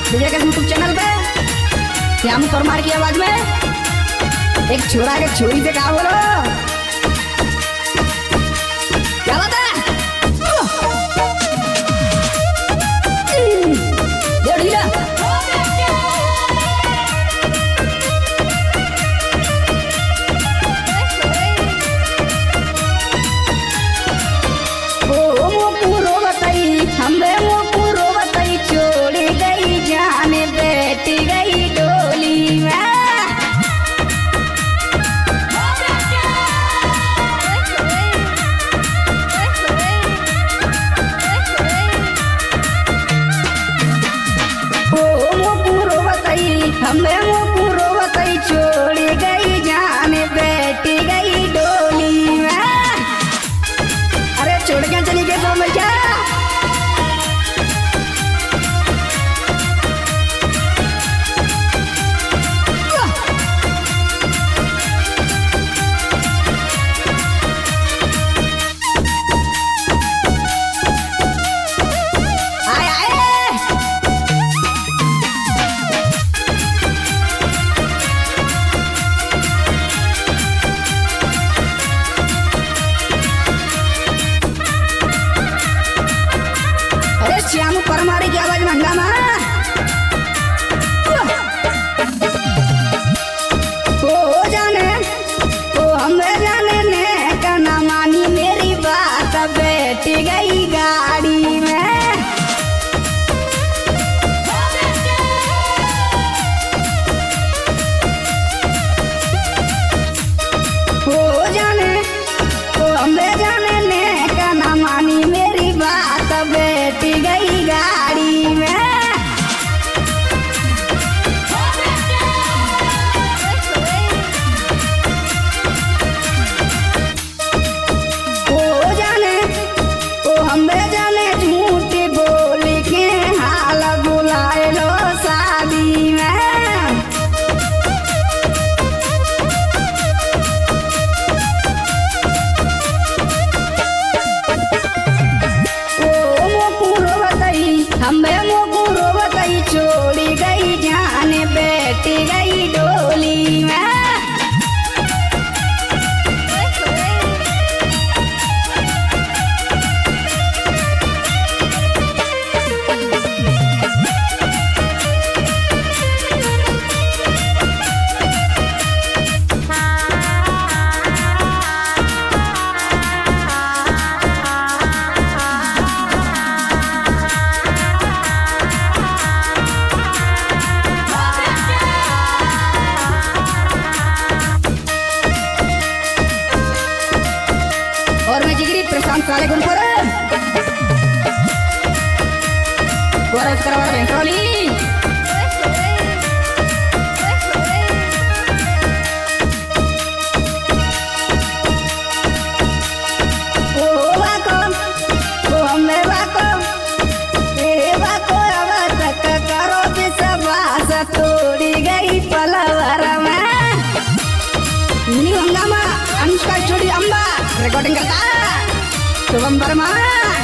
विजय के YouTube channel पे श्याम परमार की आवाज में एक छोरा के छोरी से कहा बोलो क्या बात है। हमरे मोपूरो बताई छोड़ी गई जाने बैठी गई डोली में। ओ मोपूरो बताई हमरे मोपूरो बताई छोड़ी गई जाने बैठी गई डोली में। अरे छोड़ के चली गई तो मैं क्या श्याम परमार की आवाज में हंगामा। ओ जाने ओ हमें जाने ने कहना मानी मेरी बात बैठी गई गाड़ी में। ओ जाने ओ हमें जाने ने कहना मानी मेरी बात बैठी गई गाड़ी में। ओ जाने ओ हमें जाने झूठ बोल के हाल बुलाए लो शादी में। हमें मोपूरो बताई छोड़ी गई जाने बैठी गई डोली में। और मैं जिगरी प्रशांत काले गुण पर गौरव करवार बेंट्रोली। ओ वाको ओ हमें वाको ए वाको अब तक करो विश्वास तोड़ी गई पलवर में। हंगामा अनुष्का स्टूडियो अम्बा रिकॉर्डिंग करता शुभम वर्मा।